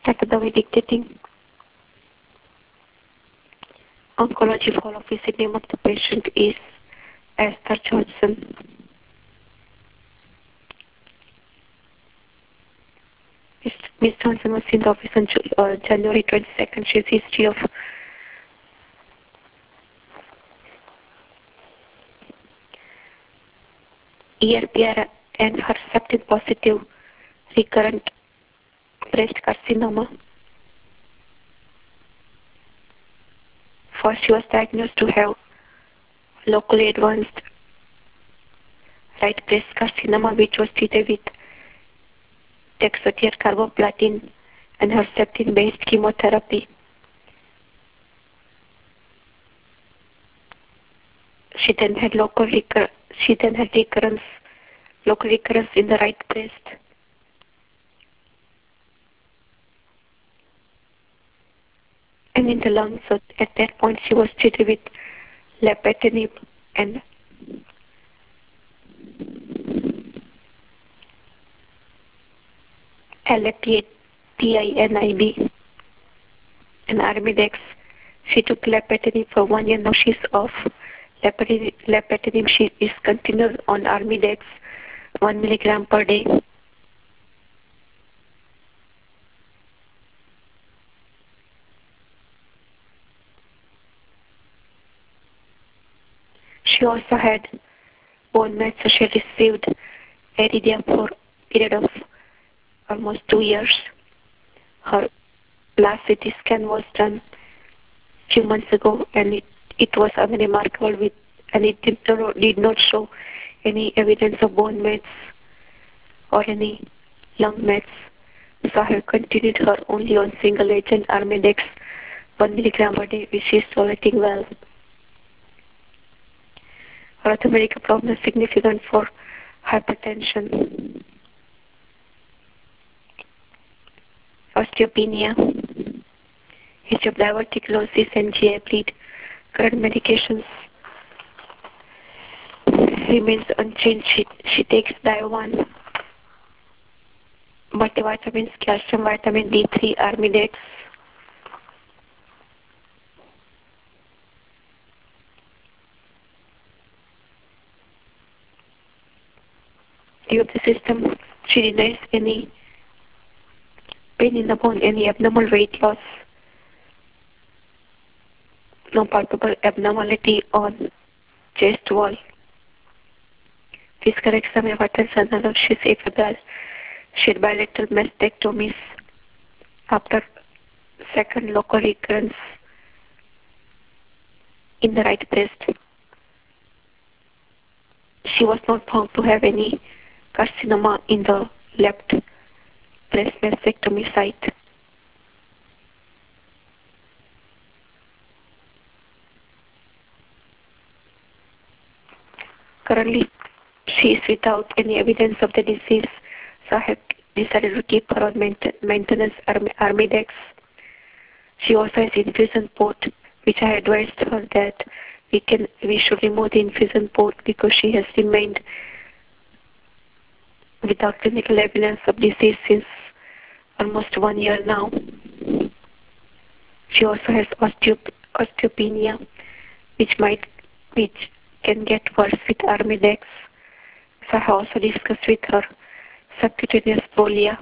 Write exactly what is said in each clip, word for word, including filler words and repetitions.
Doctor David dictating oncology follow visit name of the patient is Esther Johnson. Miss Johnson was in the office on uh, January twenty-second. She has history of E R P R and Herceptin positive recurrent breast carcinoma. First, she was diagnosed to have locally advanced right breast carcinoma, which was treated with Taxotere carboplatin and Herceptin-based chemotherapy. She then had local recur- she then had recurrence, local recurrence in the right breast. And in the lungs. So at that point, she was treated with lapatinib and L-A-P-I-N-I-B and Arimidex. She took lapatinib for one year. Now she's off lapatinib. lapatinib. She is continued on Arimidex, one milligram per day. She also had bone mets, so she received Iridium for a period of almost two years. Her last C T scan was done a few months ago, and it, it was unremarkable, with, and it did not, did not show any evidence of bone mets or any lung mets. So I have continued her only on single agent Arimidex, one milligram per day, which is tolerating well. Her other medical problem is significant for hypertension, osteopenia, history of diverticulosis, and G I bleed. Current medications remains unchanged. She, she takes Diovan, multivitamins, calcium, vitamin D three, Arimidex. Due to the system, she denies any pain in the bone, any abnormal weight loss, no palpable abnormality on chest wall. Physical exam of attention analysis ephemeral. She had bilateral mastectomies after second local recurrence in the right breast. She was not found to have any carcinoma in the left breast mastectomy site. Currently, she is without any evidence of the disease, so I have decided to keep her on maintenance Arimidex. She also has infusion port, which I advised her that we can we should remove the infusion port because she has remained without clinical evidence of disease since almost one year now. She also has osteop- osteopenia, which might which can get worse with Arimidex. So I have also discussed with her subcutaneous Prolia.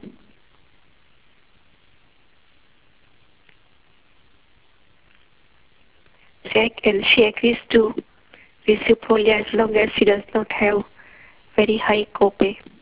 She, and she agrees to receive Prolia as long as she does not have very high copay.